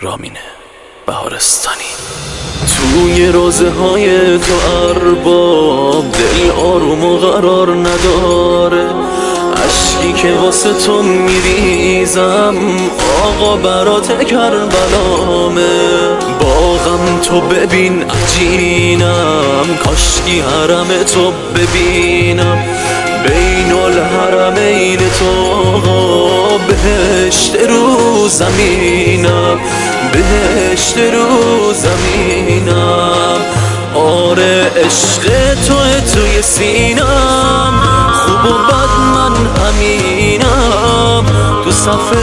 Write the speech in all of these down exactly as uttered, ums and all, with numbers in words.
رامین بهارستانی. توی روزه های تو ارباب دل آروم و قرار نداره، اشکی که واسه تو میریزم آقا برات کربلامه. با غم تو ببین عجینم، کاشکی حرم تو ببینم، بین الحرمین تو آقا بهشت رو زمینم، بهشت رو زمینم. آره عشق توه توی سینم، خوب و بد من همینم، تو صف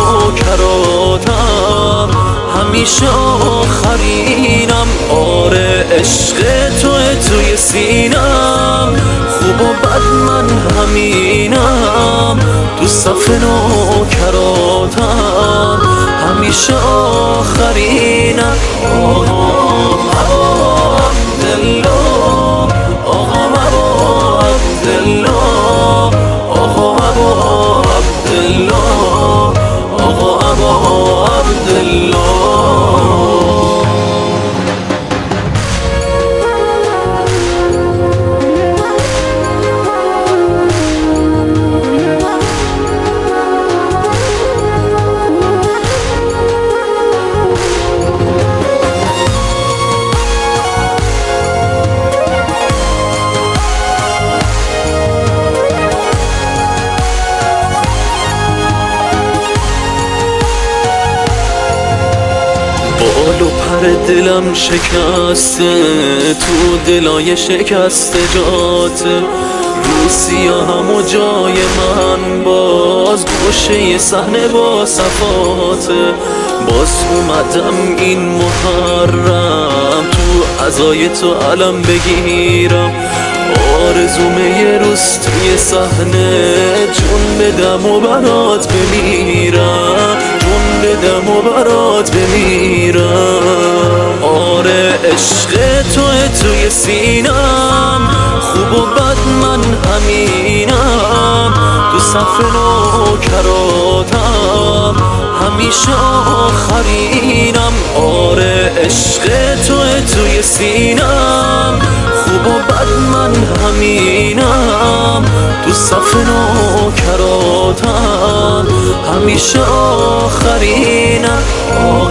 نوکراتم همیشه آخرینم. آره عشق توه توی سینم، خوب و بد من همینم، تو صف نوکراتم همیشه آخرینم. آقا ابا عبدالله، آقا ابا عبدالله، آقا ابا عبدالله، آقا ابا عبدالله. بال و پر دلم شکسته، تو دلای شکسته جاته، رو سیاهم و جای من باز گوشه صحنه با صفاته. باز اومدم این محرم تو عزای تو علم بگیرم، آرزومه یه روز توی صحنه جون بدم و برات بمیرم، جون بدم و برات بمیرم. آره عشق توه توی سینم، خوب و بد من همینم، تو صف نوکراتم همیشه آخرینم. آره عشق توه توی سینم، خوب و بد من همینم، تو صف نوکراتم همیشه آخرینم.